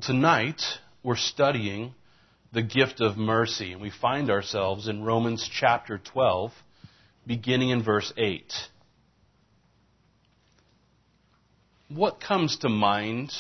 Tonight, we're studying the gift of mercy, and we find ourselves in Romans chapter 12, beginning in verse 8. What comes to mind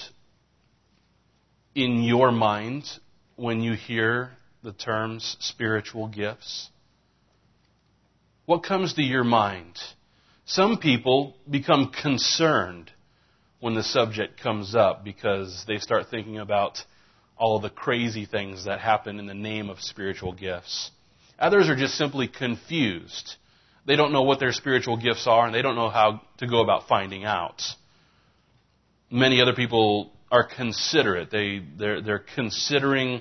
in your mind when you hear the terms spiritual gifts? What comes to your mind? Some people become concerned when the subject comes up because they start thinking about all of the crazy things that happen in the name of spiritual gifts. Others are just simply confused. They don't know what their spiritual gifts are, and they don't know how to go about finding out. Many other people are considerate. They're considering,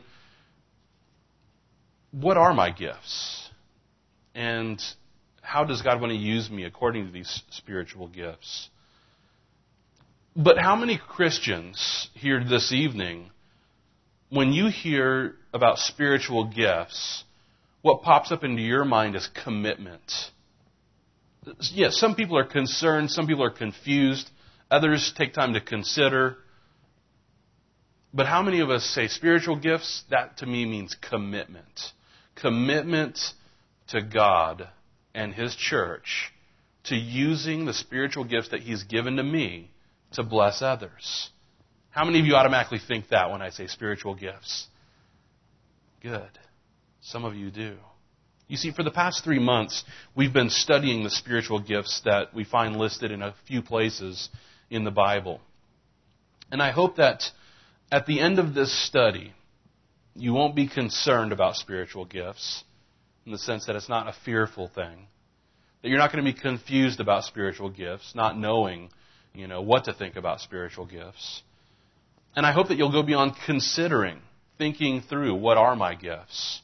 what are my gifts? And how does God want to use me according to these spiritual gifts? But how many Christians here this evening, when you hear about spiritual gifts, what pops up into your mind is commitment? Yes, some people are concerned, some people are confused, others take time to consider. But how many of us say spiritual gifts? That to me means commitment. Commitment to God and His church, to using the spiritual gifts that He's given to me to bless others. How many of you automatically think that when I say spiritual gifts? Good. Some of you do. You see, for the past 3 months, we've been studying the spiritual gifts that we find listed in a few places in the Bible. And I hope that at the end of this study, you won't be concerned about spiritual gifts, in the sense that it's not a fearful thing. That you're not going to be confused about spiritual gifts, not knowing, what to think about spiritual gifts. And I hope that you'll go beyond considering, thinking through, what are my gifts?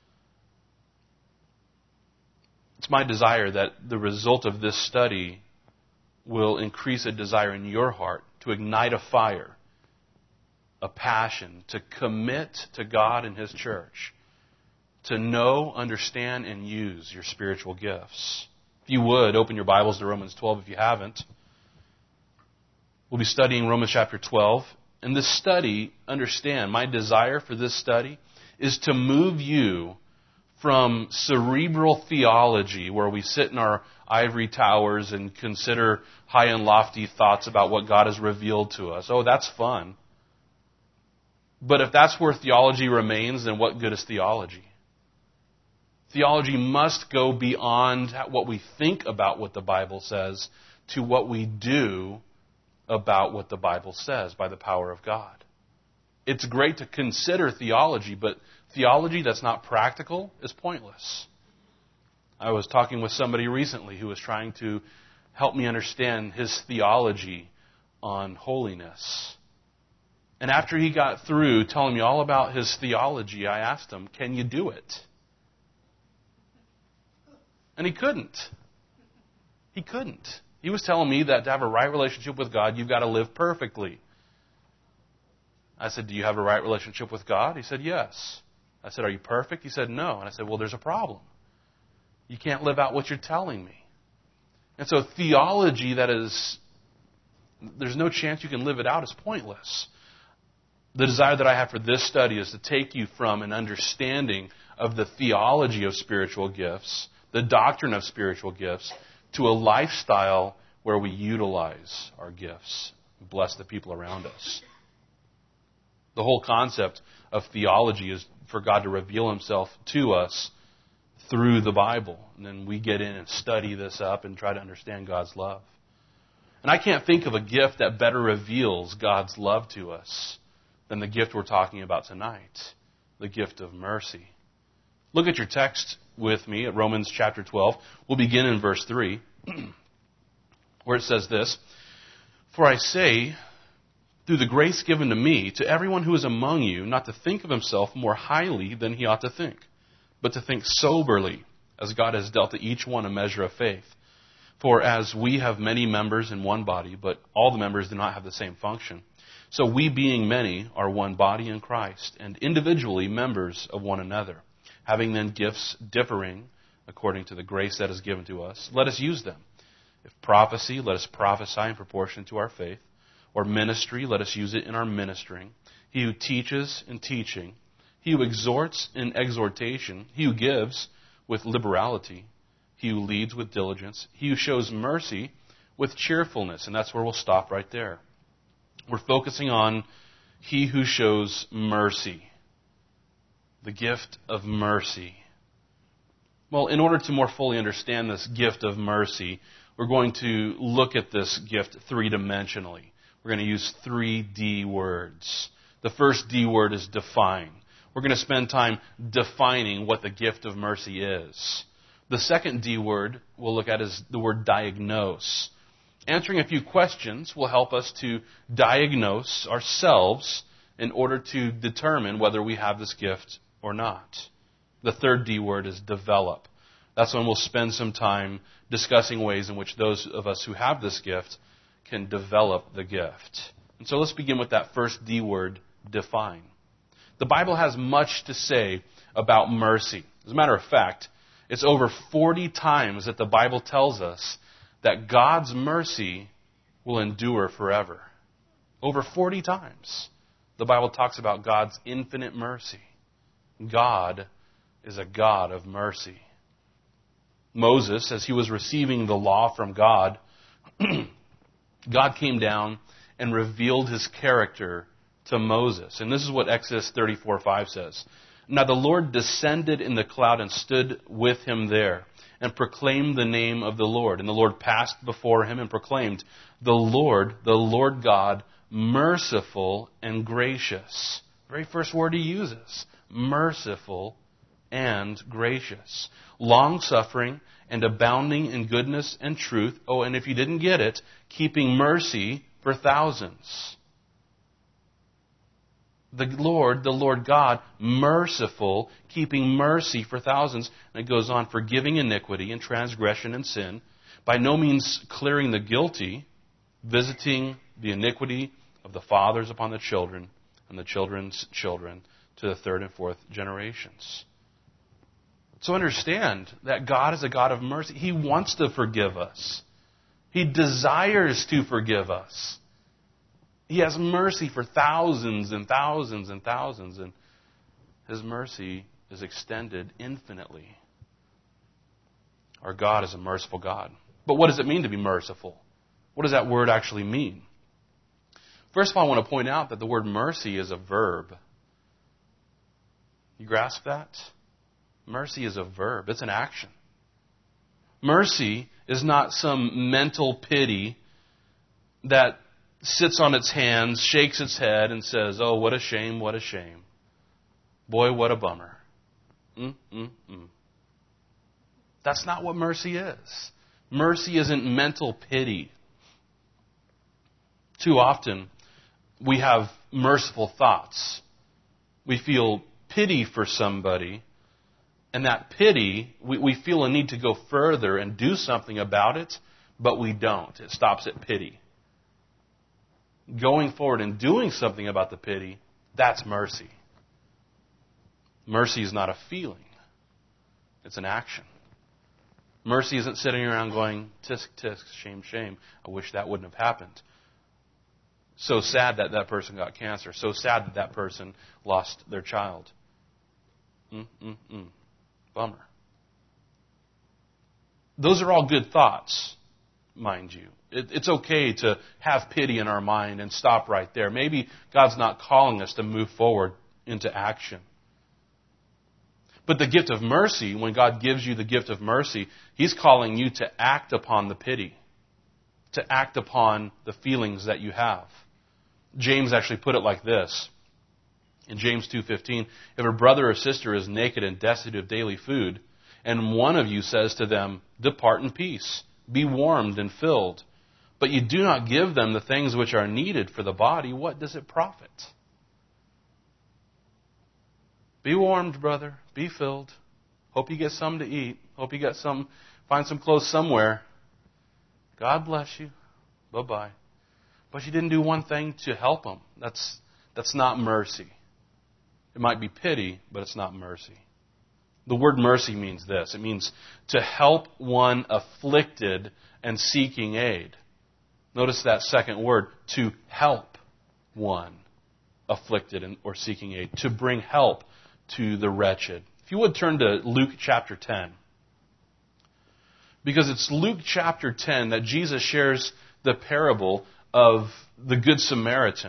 It's my desire that the result of this study will increase a desire in your heart to ignite a fire, a passion, to commit to God and His church, to know, understand, and use your spiritual gifts. If you would, open your Bibles to Romans 12 if you haven't. We'll be studying Romans chapter 12. And this study, understand, my desire for this study is to move you from cerebral theology, where we sit in our ivory towers and consider high and lofty thoughts about what God has revealed to us. Oh, that's fun. But if that's where theology remains, then what good is theology? Theology must go beyond what we think about what the Bible says to what we do about what the Bible says by the power of God. It's great to consider theology, but theology that's not practical is pointless. I was talking with somebody recently who was trying to help me understand his theology on holiness. And after he got through telling me all about his theology, I asked him, can you do it? And he couldn't. He couldn't. He was telling me that to have a right relationship with God, you've got to live perfectly. I said, do you have a right relationship with God? He said, yes. I said, are you perfect? He said, no. And I said, well, there's a problem. You can't live out what you're telling me. And so theology there's no chance you can live it out is pointless. The desire that I have for this study is to take you from an understanding of the theology of spiritual gifts, the doctrine of spiritual gifts, to a lifestyle where we utilize our gifts and bless the people around us. The whole concept of theology is for God to reveal Himself to us through the Bible. And then we get in and study this up and try to understand God's love. And I can't think of a gift that better reveals God's love to us than the gift we're talking about tonight, the gift of mercy. Look at your text with me at Romans chapter 12. We'll begin in verse 3, where it says this, for I say, through the grace given to me, to everyone who is among you, not to think of himself more highly than he ought to think, but to think soberly, as God has dealt to each one a measure of faith. For as we have many members in one body, but all the members do not have the same function, so we being many are one body in Christ, and individually members of one another. Having then gifts differing according to the grace that is given to us, let us use them. If prophecy, let us prophesy in proportion to our faith. or ministry, let us use it in our ministering. He who teaches in teaching. He who exhorts in exhortation. He who gives with liberality. He who leads with diligence. He who shows mercy with cheerfulness. And that's where we'll stop right there. We're focusing on he who shows mercy. The gift of mercy. Well, in order to more fully understand this gift of mercy, we're going to look at this gift three-dimensionally. We're going to use 3 D words. The first D word is define. We're going to spend time defining what the gift of mercy is. The second D word we'll look at is the word diagnose. Answering a few questions will help us to diagnose ourselves in order to determine whether we have this gift or not. The third D word is develop. That's when we'll spend some time discussing ways in which those of us who have this gift can develop the gift. And so let's begin with that first D word, define. The Bible has much to say about mercy. As a matter of fact, it's over 40 times that the Bible tells us that God's mercy will endure forever. Over 40 times the Bible talks about God's infinite mercy. God is a God of mercy. Moses, as he was receiving the law from God, God came down and revealed his character to Moses. And this is what Exodus 34:5 says. Now the Lord descended in the cloud and stood with him there and proclaimed the name of the Lord. And the Lord passed before him and proclaimed, the Lord God, merciful and gracious. Very first word he uses, merciful and gracious. Long-suffering and abounding in goodness and truth. Oh, and if you didn't get it, keeping mercy for thousands. The Lord God, merciful, keeping mercy for thousands. And it goes on, forgiving iniquity and transgression and sin, by no means clearing the guilty, visiting the iniquity of the fathers upon the children and the children's children to the third and fourth generations. So understand that God is a God of mercy. He wants to forgive us. He desires to forgive us. He has mercy for thousands and thousands and thousands, and His mercy is extended infinitely. Our God is a merciful God. But what does it mean to be merciful? What does that word actually mean? First of all, I want to point out that the word mercy is a verb. You grasp that? Mercy is a verb. It's an action. Mercy is not some mental pity that sits on its hands, shakes its head, and says, oh, what a shame, what a shame. Boy, what a bummer. That's not what mercy is. Mercy isn't mental pity. Too often, we have merciful thoughts. We feel pity for somebody, and that pity, we feel a need to go further and do something about it, but we don't. It stops at pity. Going forward and doing something about the pity, that's mercy. Mercy is not a feeling. It's an action. Mercy isn't sitting around going, tisk, tisk, shame, shame. I wish that wouldn't have happened. So sad that that person got cancer. So sad that that person lost their child. Bummer. Those are all good thoughts, mind you. It's okay to have pity in our mind and stop right there. Maybe God's not calling us to move forward into action. But the gift of mercy, when God gives you the gift of mercy, He's calling you to act upon the pity, to act upon the feelings that you have. James actually put it like this. In James 2:15, if a brother or sister is naked and destitute of daily food, and one of you says to them, depart in peace, be warmed and filled, but you do not give them the things which are needed for the body, what does it profit? Be warmed, brother. Be filled. Hope you get something to eat. Hope you got some, find some clothes somewhere. God bless you. Bye-bye. But you didn't do one thing to help them. That's not mercy. It might be pity, but it's not mercy. The word mercy means this. It means to help one afflicted and seeking aid. Notice that second word, to help one afflicted or seeking aid, to bring help to the wretched. If you would turn to Luke chapter 10. Because it's Luke chapter 10 that Jesus shares the parable of the Good Samaritan.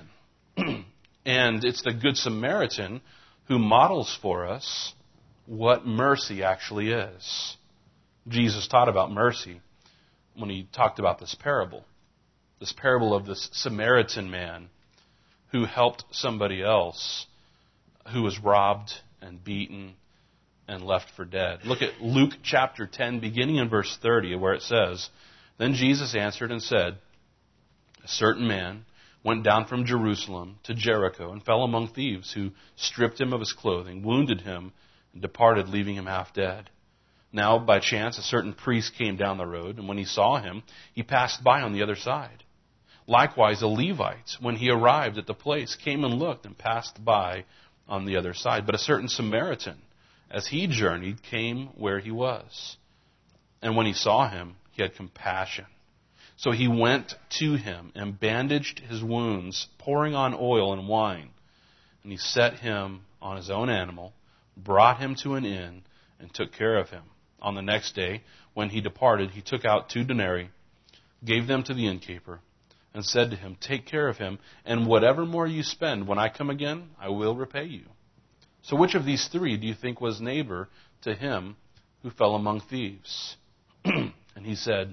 And it's the Good Samaritan who models for us what mercy actually is. Jesus taught about mercy when he talked about this parable. This parable of this Samaritan man who helped somebody else who was robbed and beaten and left for dead. Look at Luke chapter 10, beginning in verse 30, where it says, "Then Jesus answered and said, a certain man went down from Jerusalem to Jericho and fell among thieves who stripped him of his clothing, wounded him, and departed, leaving him half dead. Now, by chance, a certain priest came down the road, and when he saw him, he passed by on the other side. Likewise, a Levite, when he arrived at the place, came and looked and passed by on the other side. But a certain Samaritan, as he journeyed, came where he was. And when he saw him, he had compassion. So he went to him and bandaged his wounds, pouring on oil and wine. And he set him on his own animal, brought him to an inn, and took care of him. On the next day, when he departed, he took out 2 denarii, gave them to the innkeeper, and said to him, take care of him, and whatever more you spend, when I come again, I will repay you. So which of these 3 do you think was neighbor to him who fell among thieves? And he said,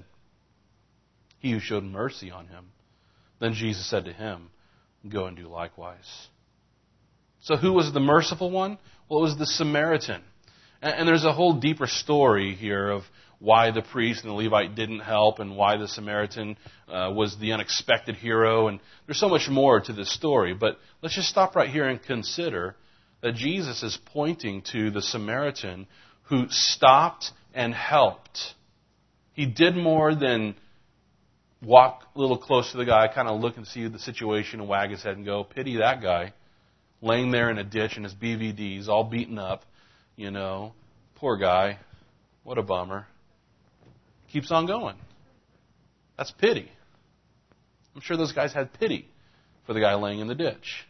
he who showed mercy on him. Then Jesus said to him, go and do likewise. So who was the merciful one? Well, it was the Samaritan. And there's a whole deeper story here of why the priest and the Levite didn't help and why the Samaritan was the unexpected hero. And there's so much more to this story. But let's just stop right here and consider that Jesus is pointing to the Samaritan who stopped and helped. He did more than walk a little close to the guy, kind of look and see the situation and wag his head and go, pity that guy, laying there in a ditch in his BVDs, all beaten up, you know, poor guy, what a bummer. Keeps on going. That's pity. I'm sure those guys had pity for the guy laying in the ditch.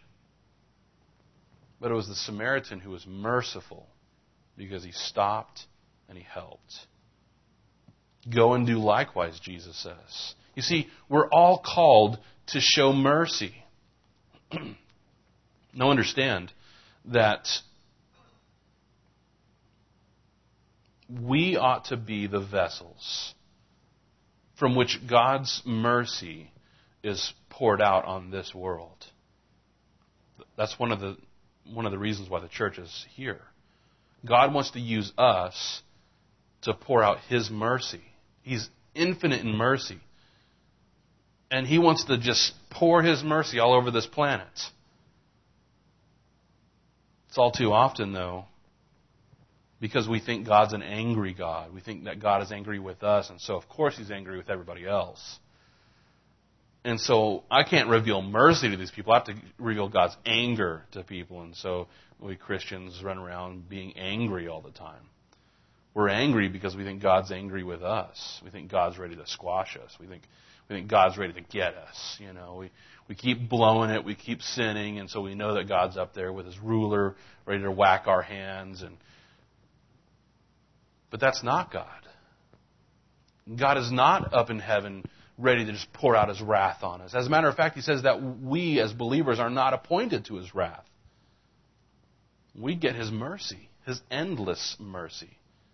But it was the Samaritan who was merciful because he stopped and he helped. Go and do likewise, Jesus says. You see, we're all called to show mercy. Now understand that we ought to be the vessels from which God's mercy is poured out on this world. That's one of the reasons why the church is here. God wants to use us to pour out His mercy. He's infinite in mercy. And He wants to just pour His mercy all over this planet. It's all too often, though, because we think God's an angry God. We think that God is angry with us, and so of course He's angry with everybody else. And so I can't reveal mercy to these people. I have to reveal God's anger to people. And so we Christians run around being angry all the time. We're angry because we think God's angry with us. We think God's ready to squash us. We think God's ready to get us. You know, we keep blowing it. We keep sinning. And so we know that God's up there with His ruler ready to whack our hands. But that's not God. God is not up in heaven ready to just pour out His wrath on us. As a matter of fact, He says that we as believers are not appointed to His wrath. We get His mercy, His endless mercy.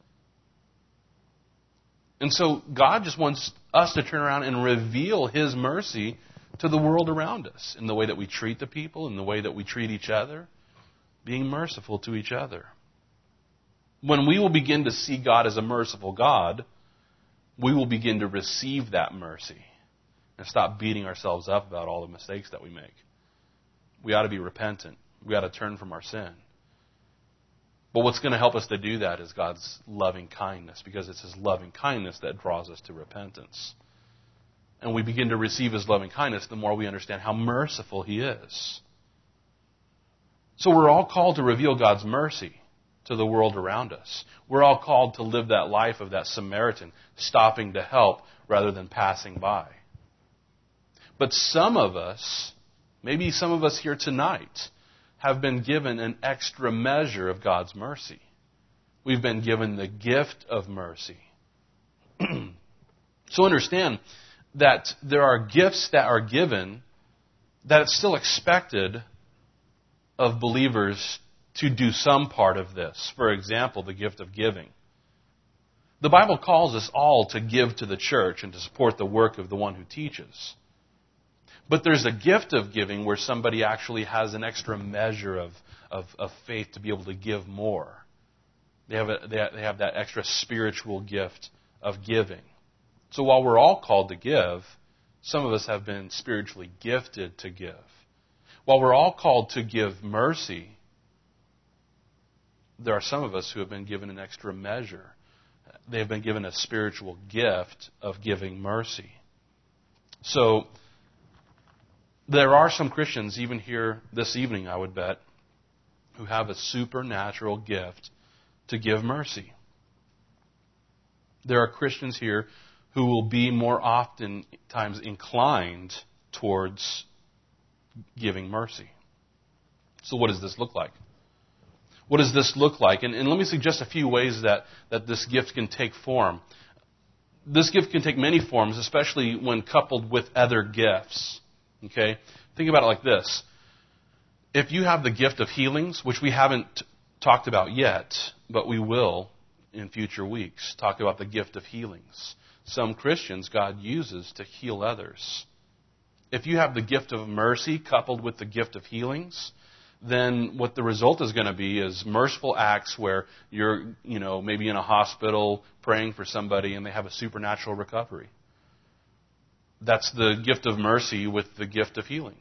And so God just wants us to turn around and reveal His mercy to the world around us in the way that we treat the people, in the way that we treat each other, being merciful to each other. When we will begin to see God as a merciful God, we will begin to receive that mercy and stop beating ourselves up about all the mistakes that we make. We ought to be repentant. We ought to turn from our sin. But what's going to help us to do that is God's loving kindness, because it's His loving kindness that draws us to repentance. And we begin to receive His loving kindness the more we understand how merciful He is. So we're all called to reveal God's mercy to the world around us. We're all called to live that life of that Samaritan, stopping to help rather than passing by. But some of us, maybe some of us here tonight, have been given an extra measure of God's mercy. We've been given the gift of mercy. So understand that there are gifts that are given that it's still expected of believers to do some part of this. For example, the gift of giving. The Bible calls us all to give to the church and to support the work of the one who teaches. But there's a gift of giving where somebody actually has an extra measure of faith to be able to give more. They have that extra spiritual gift of giving. So while we're all called to give, some of us have been spiritually gifted to give. While we're all called to give mercy, there are some of us who have been given an extra measure. They have been given a spiritual gift of giving mercy. So there are some Christians, even here this evening, I would bet, who have a supernatural gift to give mercy. There are Christians here who will be more oftentimes inclined towards giving mercy. So what does this look like? What does this look like? And let me suggest a few ways that this gift can take form. This gift can take many forms, especially when coupled with other gifts. Okay? Think about it like this. If you have the gift of healings, which we haven't talked about yet, but we will in future weeks, talk about the gift of healings. Some Christians God uses to heal others. If you have the gift of mercy coupled with the gift of healings, then what the result is going to be is merciful acts where you're, maybe in a hospital praying for somebody and they have a supernatural recovery. That's the gift of mercy with the gift of healing.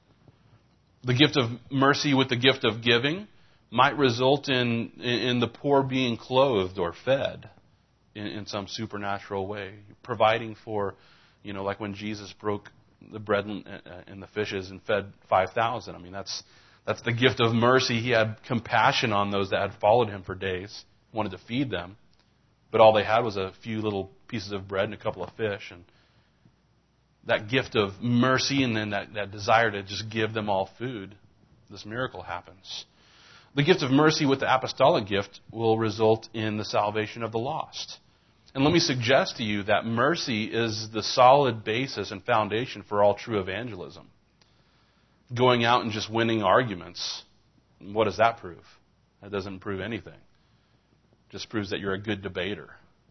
The gift of mercy with the gift of giving might result in the poor being clothed or fed in some supernatural way. Providing for, like when Jesus broke the bread and the fishes and fed 5,000. I mean, that's the gift of mercy. He had compassion on those that had followed him for days, wanted to feed them, but all they had was a few little pieces of bread and a couple of fish. And that gift of mercy and then that desire to just give them all food, this miracle happens. The gift of mercy with the apostolic gift will result in the salvation of the lost. And let me suggest to you that mercy is the solid basis and foundation for all true evangelism. Going out and just winning arguments, what does that prove? That doesn't prove anything. It just proves that you're a good debater.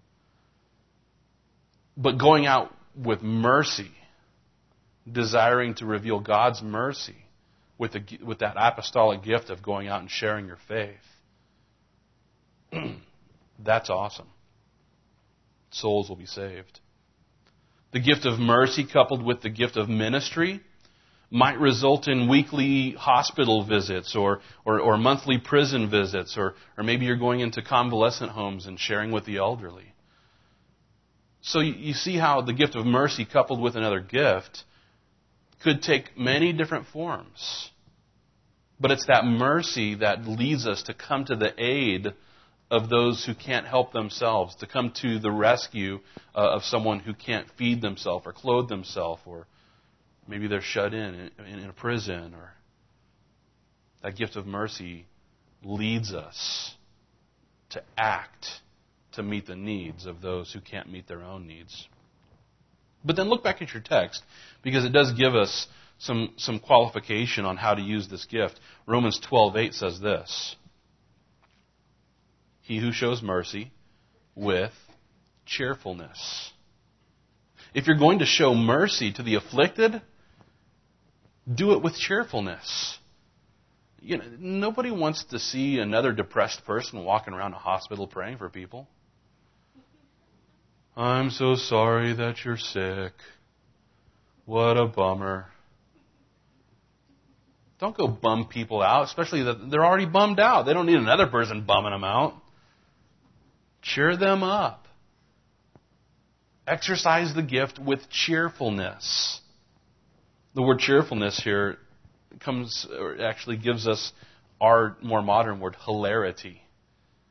But going out with mercy, desiring to reveal God's mercy with that apostolic gift of going out and sharing your faith, that's awesome. Souls will be saved. The gift of mercy coupled with the gift of ministry might result in weekly hospital visits or monthly prison visits, or maybe you're going into convalescent homes and sharing with the elderly. So you see how the gift of mercy coupled with another gift could take many different forms. But it's that mercy that leads us to come to the aid of those who can't help themselves, to come to the rescue of someone who can't feed themselves or clothe themselves, or maybe they're shut in a prison. Or that gift of mercy leads us to act to meet the needs of those who can't meet their own needs. But then look back at your text, because it does give us some qualification on how to use this gift. Romans 12:8 says this: He who shows mercy with cheerfulness. If you're going to show mercy to the afflicted, do it with cheerfulness. Nobody wants to see another depressed person walking around a hospital praying for people. I'm so sorry that you're sick. What a bummer. Don't go bum people out, especially that they're already bummed out. They don't need another person bumming them out. Cheer them up. Exercise the gift with cheerfulness. The word cheerfulness here actually gives us our more modern word, hilarity.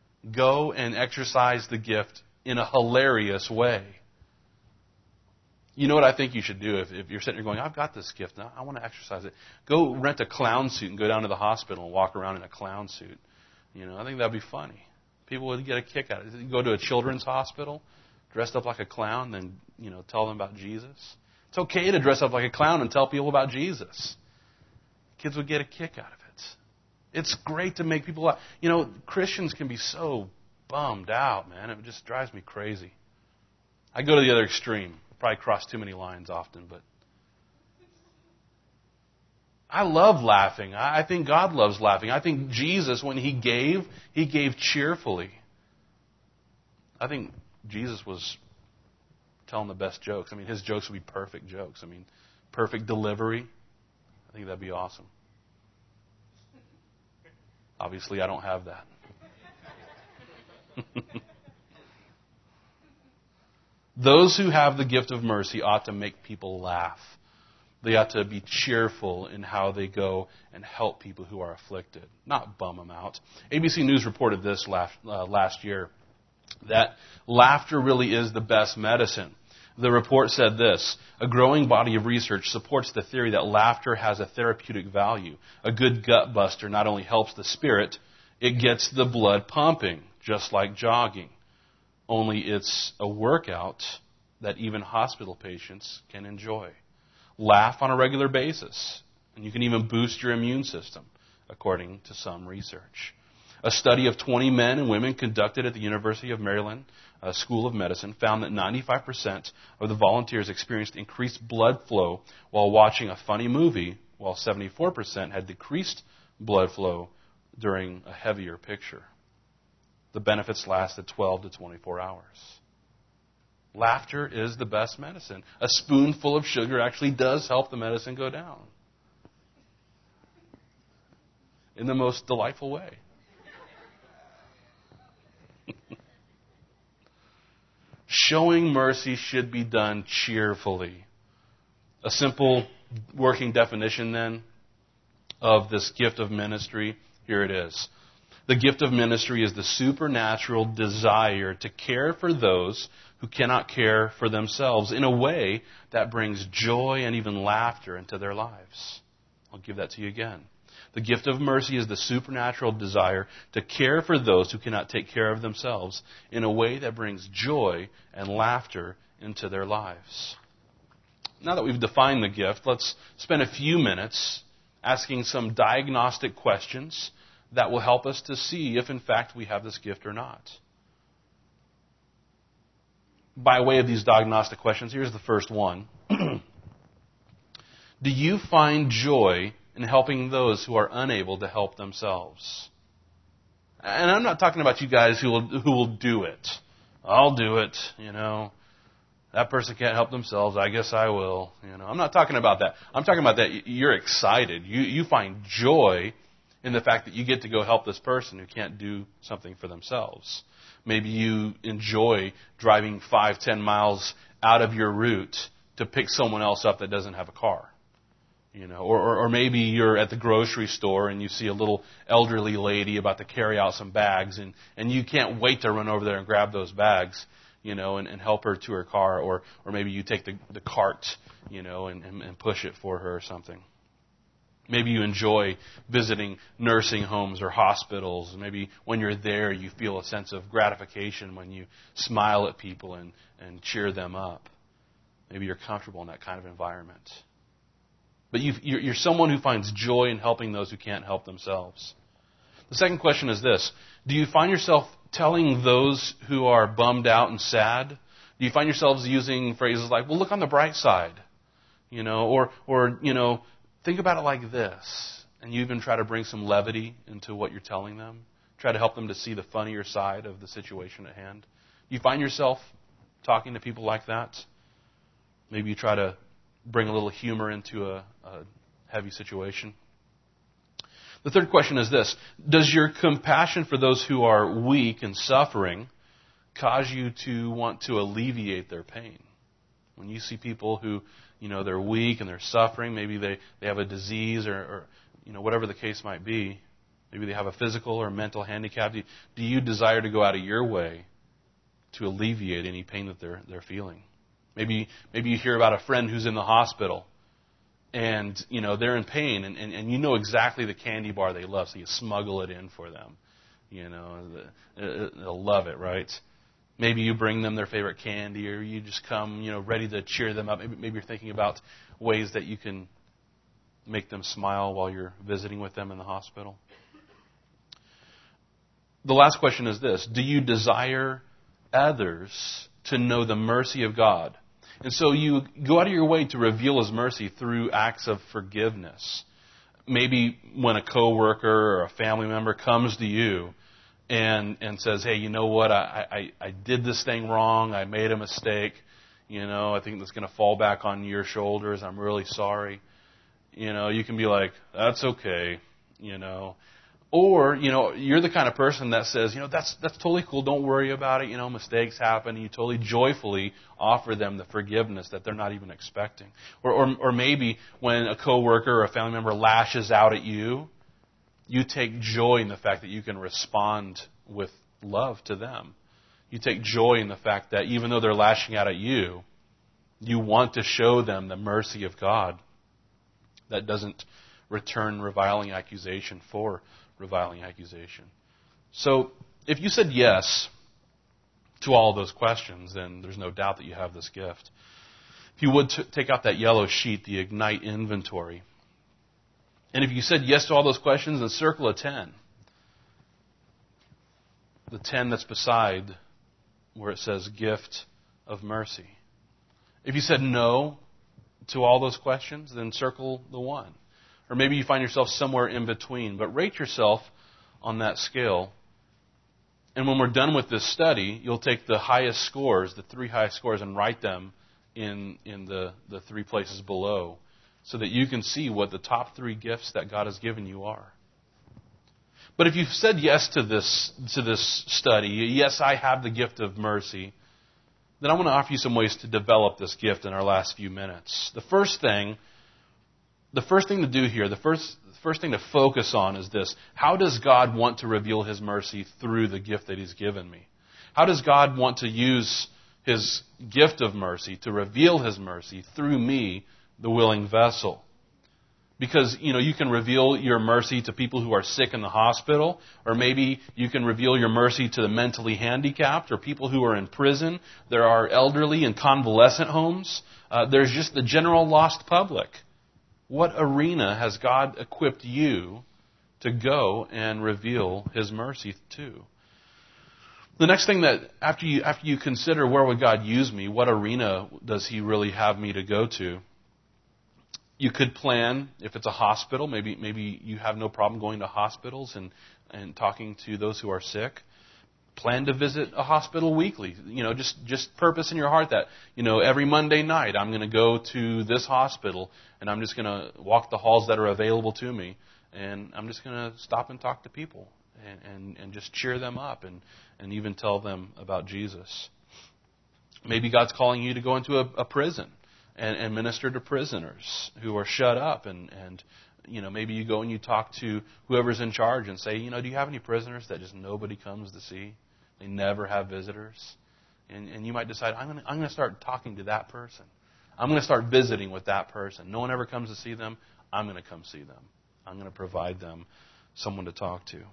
Go and exercise the gift in a hilarious way. You know what I think you should do if you're sitting there going, I've got this gift, and I want to exercise it. Go rent a clown suit and go down to the hospital and walk around in a clown suit. I think that'd be funny. People would get a kick out of it. You go to a children's hospital, dressed up like a clown, then, tell them about Jesus. It's okay to dress up like a clown and tell people about Jesus. Kids would get a kick out of it. It's great to make people laugh. Christians can be so bummed out, man. It just drives me crazy. I go to the other extreme. Probably cross too many lines often, but I love laughing. I think God loves laughing. I think Jesus, when He gave cheerfully. I think Jesus was telling the best jokes. His jokes would be perfect jokes. Perfect delivery. I think that'd be awesome. Obviously, I don't have that. Those who have the gift of mercy ought to make people laugh. They ought to be cheerful in how they go and help people who are afflicted, not bum them out. ABC News reported this last year, that laughter really is the best medicine. The report said this: a growing body of research supports the theory that laughter has a therapeutic value. A good gut buster not only helps the spirit, it gets the blood pumping, just like jogging. Only it's a workout that even hospital patients can enjoy. Laugh on a regular basis, and you can even boost your immune system, according to some research. A study of 20 men and women conducted at the University of Maryland School of Medicine found that 95% of the volunteers experienced increased blood flow while watching a funny movie, while 74% had decreased blood flow during a heavier picture. The benefits lasted 12 to 24 hours. Laughter is the best medicine. A spoonful of sugar actually does help the medicine go down. In the most delightful way. Showing mercy should be done cheerfully. A simple working definition then of this gift of ministry, here it is. The gift of ministry is the supernatural desire to care for those who cannot care for themselves in a way that brings joy and even laughter into their lives. I'll give that to you again. The gift of mercy is the supernatural desire to care for those who cannot take care of themselves in a way that brings joy and laughter into their lives. Now that we've defined the gift, let's spend a few minutes asking some diagnostic questions that will help us to see if in fact we have this gift or not. By way of these diagnostic questions, here's the first one. Do you find joy in helping those who are unable to help themselves? And I'm not talking about you guys who will do it. I'll do it, That person can't help themselves. I guess I will. I'm not talking about that. I'm talking about that you're excited. You find joy in the fact that you get to go help this person who can't do something for themselves. Maybe you enjoy driving 5-10 miles out of your route to pick someone else up that doesn't have a car. Or maybe you're at the grocery store and you see a little elderly lady about to carry out some bags and you can't wait to run over there and grab those bags, and help her to her car. Or maybe you take the cart, and push it for her or something. Maybe you enjoy visiting nursing homes or hospitals. Maybe when you're there, you feel a sense of gratification when you smile at people and cheer them up. Maybe you're comfortable in that kind of environment. But you're someone who finds joy in helping those who can't help themselves. The second question is this. Do you find yourself telling those who are bummed out and sad? Do you find yourselves using phrases like, well, look on the bright side? Or think about it like this. And you even try to bring some levity into what you're telling them. Try to help them to see the funnier side of the situation at hand. You find yourself talking to people like that? Maybe you try to bring a little humor into a heavy situation. The third question is this. Does your compassion for those who are weak and suffering cause you to want to alleviate their pain? When you see people who, they're weak and they're suffering, maybe they have a disease or whatever the case might be, maybe they have a physical or mental handicap, do you desire to go out of your way to alleviate any pain that they're feeling? Maybe you hear about a friend who's in the hospital, and they're in pain, and you know exactly the candy bar they love, so you smuggle it in for them. They'll love it, right? Maybe you bring them their favorite candy, or you just come, ready to cheer them up. Maybe you're thinking about ways that you can make them smile while you're visiting with them in the hospital. The last question is this: do you desire others to know the mercy of God? And so you go out of your way to reveal His mercy through acts of forgiveness. Maybe when a coworker or a family member comes to you and says, hey, you know what, I did this thing wrong, I made a mistake, I think that's going to fall back on your shoulders, I'm really sorry. You can be like, that's okay, Or, you're the kind of person that says, that's totally cool, don't worry about it, mistakes happen, and you totally joyfully offer them the forgiveness that they're not even expecting. Or maybe when a coworker or a family member lashes out at you, you take joy in the fact that you can respond with love to them. You take joy in the fact that even though they're lashing out at you, you want to show them the mercy of God that doesn't return reviling accusation for reviling accusation. So, if you said yes to all of those questions, then there's no doubt that you have this gift. If you would take out that yellow sheet, the Ignite inventory. And if you said yes to all those questions, then circle a 10. The 10 that's beside where it says gift of mercy. If you said no to all those questions, then circle the 1. Or maybe you find yourself somewhere in between. But rate yourself on that scale. And when we're done with this study, you'll take the highest scores, the 3 highest scores, and write them in the 3 places below, so that you can see what the top 3 gifts that God has given you are. But if you've said yes to this study, yes, I have the gift of mercy, then I want to offer you some ways to develop this gift in our last few minutes. The first thing to do here, the first thing to focus on is this: how does God want to reveal His mercy through the gift that He's given me? How does God want to use His gift of mercy to reveal His mercy through me, the willing vessel? Because, you can reveal your mercy to people who are sick in the hospital, or maybe you can reveal your mercy to the mentally handicapped, or people who are in prison. There are elderly in convalescent homes. There's just the general lost public. What arena has God equipped you to go and reveal His mercy to? The next thing that, after you consider where would God use me, what arena does He really have me to go to? You could plan, if it's a hospital, maybe you have no problem going to hospitals and talking to those who are sick. Plan to visit a hospital weekly. Just purpose in your heart that, every Monday night I'm going to go to this hospital and I'm just going to walk the halls that are available to me, and I'm just going to stop and talk to people and just cheer them up and even tell them about Jesus. Maybe God's calling you to go into a prison and minister to prisoners who are shut up, and maybe you go and you talk to whoever's in charge and say, do you have any prisoners that just nobody comes to see? They never have visitors. And you might decide, I'm going to start talking to that person. I'm going to start visiting with that person. No one ever comes to see them. I'm going to come see them. I'm going to provide them someone to talk to.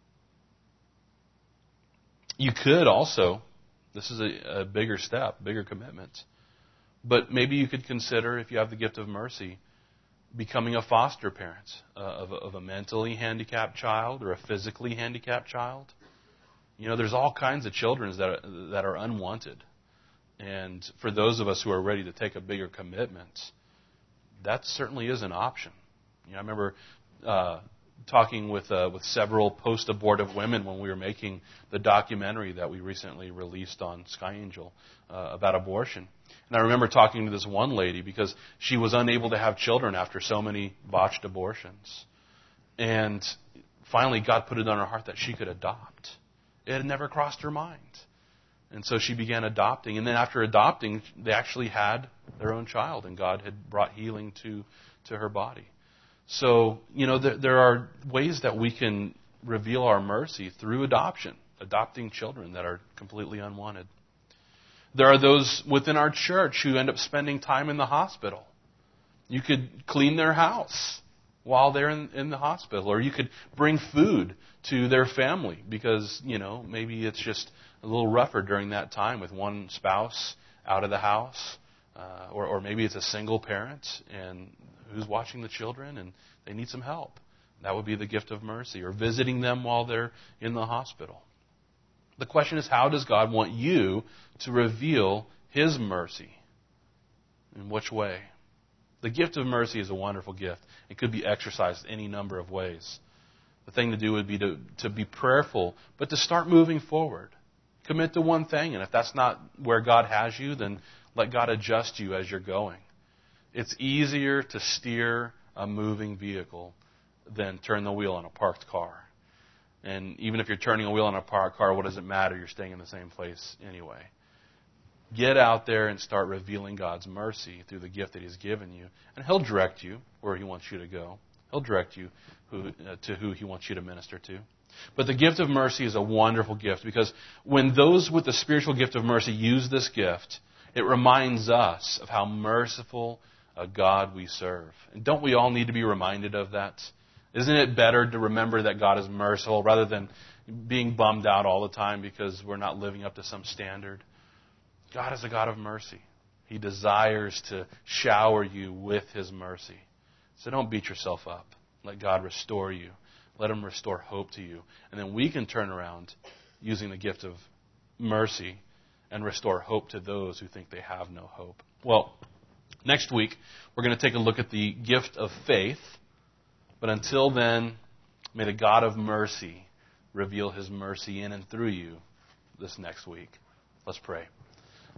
You could also, this is a bigger step, bigger commitment, but maybe you could consider, if you have the gift of mercy, becoming a foster parent of a mentally handicapped child or a physically handicapped child. There's all kinds of children that are unwanted. And for those of us who are ready to take a bigger commitment, that certainly is an option. I remember talking with several post-abortive women when we were making the documentary that we recently released on Sky Angel about abortion. And I remember talking to this one lady because she was unable to have children after so many botched abortions. And finally God put it on her heart that she could adopt. It had never crossed her mind. And so she began adopting. And then after adopting, they actually had their own child, and God had brought healing to her body. So, there are ways that we can reveal our mercy through adoption, adopting children that are completely unwanted. There are those within our church who end up spending time in the hospital. You could clean their house while they're in the hospital. Or you could bring food to their family because, maybe it's just a little rougher during that time with one spouse out of the house. Or maybe it's a single parent and who's watching the children and they need some help. That would be the gift of mercy. Or visiting them while they're in the hospital. The question is, how does God want you to reveal His mercy? In which way? The gift of mercy is a wonderful gift. It could be exercised any number of ways. The thing to do would be to be prayerful, but to start moving forward. Commit to one thing, and if that's not where God has you, then let God adjust you as you're going. It's easier to steer a moving vehicle than turn the wheel on a parked car. And even if you're turning a wheel on a parked car, what does it matter? You're staying in the same place anyway. Get out there and start revealing God's mercy through the gift that He's given you. And He'll direct you where He wants you to go. He'll direct you to who He wants you to minister to. But the gift of mercy is a wonderful gift because when those with the spiritual gift of mercy use this gift, it reminds us of how merciful a God we serve. And don't we all need to be reminded of that? Isn't it better to remember that God is merciful rather than being bummed out all the time because we're not living up to some standard? God is a God of mercy. He desires to shower you with His mercy. So don't beat yourself up. Let God restore you. Let Him restore hope to you. And then we can turn around using the gift of mercy and restore hope to those who think they have no hope. Well, next week, we're going to take a look at the gift of faith. But until then, may the God of mercy reveal His mercy in and through you this next week. Let's pray.